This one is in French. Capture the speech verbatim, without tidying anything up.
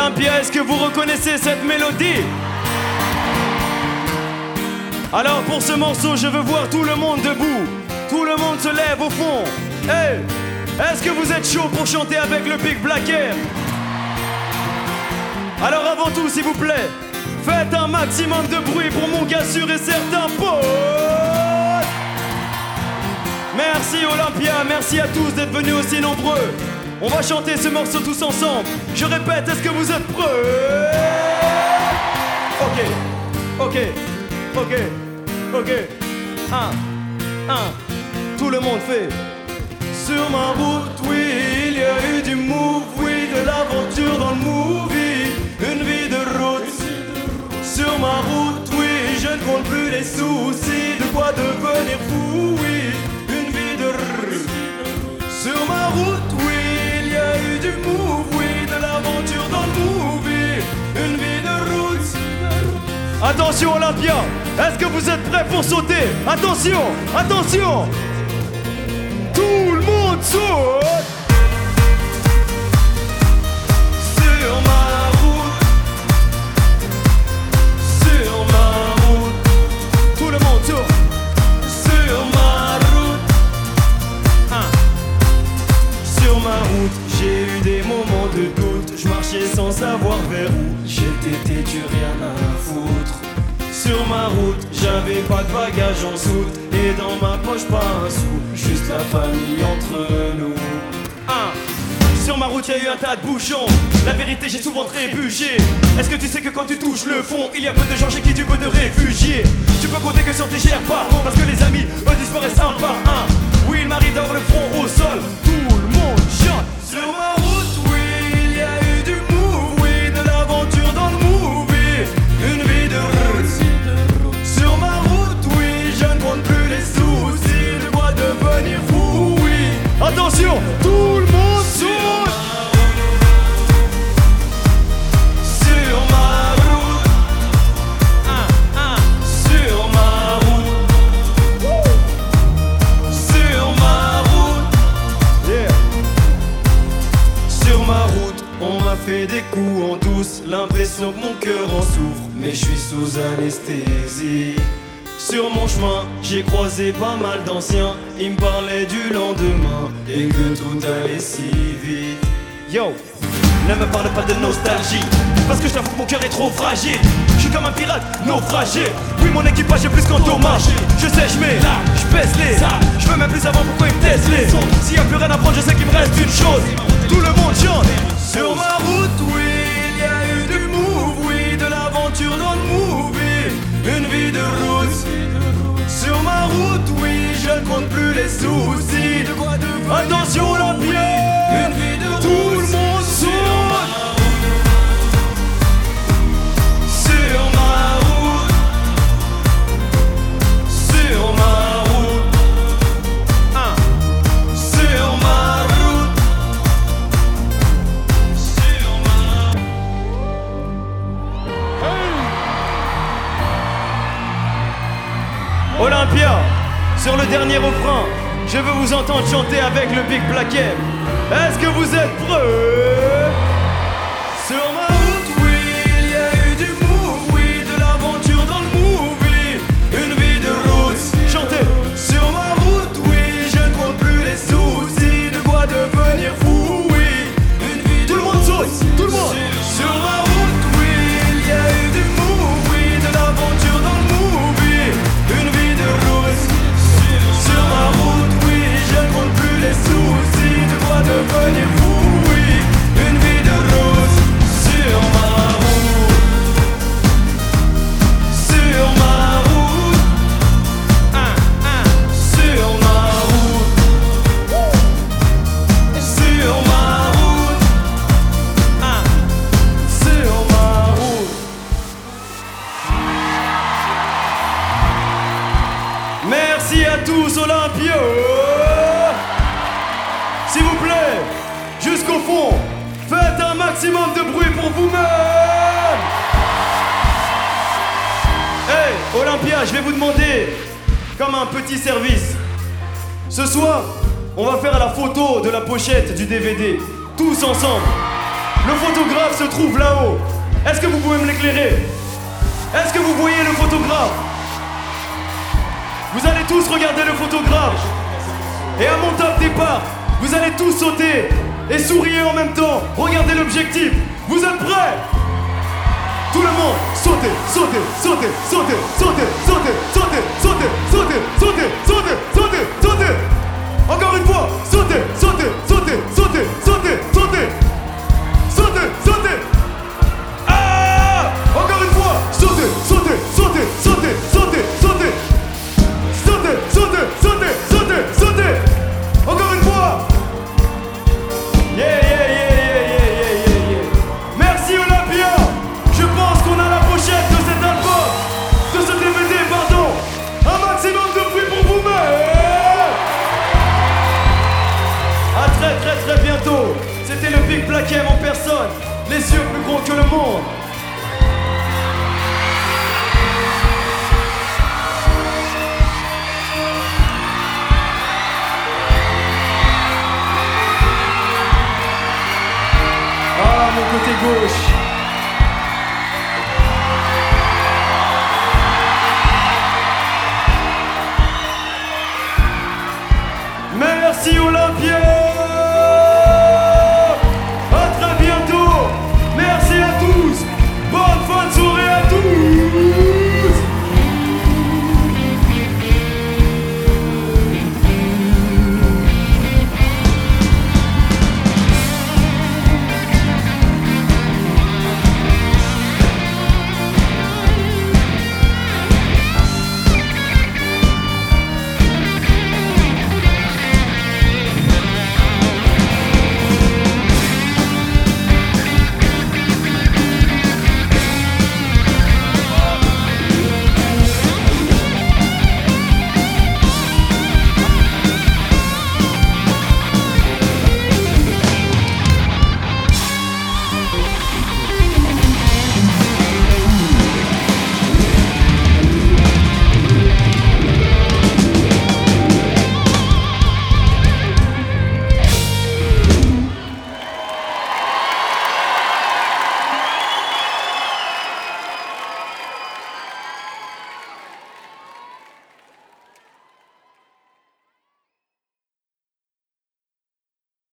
Olympia, est-ce que vous reconnaissez cette mélodie? Alors pour ce morceau, je veux voir tout le monde debout. Tout le monde se lève au fond. Hey, est-ce que vous êtes chaud pour chanter avec le Big Black M? Alors avant tout, s'il vous plaît, faites un maximum de bruit pour mon gars sûr et certain pote. Merci Olympia, merci à tous d'être venus aussi nombreux. On va chanter ce morceau tous ensemble. Je répète, est-ce que vous êtes prêts? Ok, ok, ok, ok. Un, un. Tout le monde fait. Sur ma route, oui, il y a eu du move, oui, de l'aventure dans le movie. Une vie de route. Sur ma route, oui, je ne compte plus les soucis. De quoi devenir fou, oui. Une vie de route. Sur ma route, oui. Il y a eu du move, oui, de l'aventure dans le movie. Une vie de route. Attention Olympia, est-ce que vous êtes prêts pour sauter? Attention, attention. Tout le monde saute. Sur ma route. Sur ma route. Tout le monde saute. Sur ma route. Un. Sur ma route. J'ai eu des moments de doute, je marchais sans savoir vers où j'étais têtu, rien à foutre. Sur ma route, j'avais pas de bagages en soute, et dans ma poche pas un sou, juste la famille entre nous. Un. Sur ma route, y'a eu un tas de bouchons, la vérité j'ai souvent trébuché. Est-ce que tu sais que quand tu touches le fond, il y a peu de gens chez qui tu peux te réfugier? Tu peux compter que sur tes chers parents, parce que les amis, eux disparaissent un par un. Oui, il m'arrive d'avoir le front au sol, tout le monde chante. Sur ma route, oui, il y a eu du move, oui, de l'aventure dans le movie. Une vie de route. Sur ma route, oui, je ne compte plus les soucis. De quoi devenir fou, oui. Attention, tout le monde saute. Sur ma route. Un, un. Sur ma route. Sur ma route. Yeah. Sur ma route, on m'a fait des coups en douce, l'impression que mon cœur en souffre, mais je suis sous anesthésie. Sur mon chemin, j'ai croisé pas mal d'anciens, ils me parlaient du lendemain et que tout allait si vite. Yo, ne me parle pas de nostalgie, parce que je t'avoue que mon cœur est trop fragile. Je suis comme un pirate naufragé. Oui, mon équipage est plus qu'endommagé. Je sais, je mets là, je baisse les. Je veux même plus savoir pourquoi ils me testent les. S'il y a plus rien à prendre, je sais qu'il me reste une chose. Tout le monde chante. Sur ma route, oui, il y a eu du move, oui, de l'aventure dans le movie. Une vie de route. Sur ma route, oui, je ne compte plus les soucis. De quoi devenir. Attention, Olympia. Une vie de route. Tout le monde saute. Sur ma route. Sur ma route. Un. Sur ma route. Sur ma route. Olympia, sur le dernier refrain, je veux vous entendre chanter avec le Big Black M. Est-ce que vous êtes prêts? Sur ma route, oui, il y a eu du move, oui, de l'aventure dans le movie. Une vie de route. Chantez. Sur ma route, oui, je ne compte plus les soucis. De quoi devenir fou, oui. Une vie de tout le monde saute, tout le monde. Sur ma route, oui, il y a eu du move, oui, de l'aventure dans le movie. Une vie de route. Sur ma route, oui, je ne compte plus les soucis. De quoi devenir fou, oui. Une vie de route. Sur ma route. Sur ma route. Un, un. Sur ma route. Sur ma route. Un. Sur ma route. Merci à tous, Olympia. S'il vous plaît, jusqu'au fond, faites un maximum de bruit pour vous-même. Hey, Olympia, je vais vous demander, comme un petit service. Ce soir, on va faire la photo de la pochette du D V D, tous ensemble. Le photographe se trouve là-haut. Est-ce que vous pouvez me l'éclairer? Est-ce que vous voyez le photographe? Vous allez tous regarder le photographe. Et à mon top départ, vous allez tous sauter et sourire en même temps. Regardez l'objectif. Vous êtes prêts? Tout le monde, sautez, sautez, sautez, sautez, sautez, sautez, sautez, sautez, sautez, sautez, sautez, sautez, sautez. Encore une fois, sautez, sautez, sautez, sautez, sautez, sautez, sautez, sautez. Ah! Encore une fois, sautez, sautez, sautez, sautez, sautez, sautez, sautez, sautez, sautez, sautez, sautez. Encore une fois. Yeah, yeah, yeah, yeah, yeah, yeah, yeah, yeah. Merci Olympia. Je pense qu'on a la pochette de cet album, de ce D V D, pardon. Un maximum de bruit pour vous-même. À très très très bientôt. C'était le Big Black M en personne. Les yeux plus gros que le monde. Ah, mon côté gauche. Merci Olympia.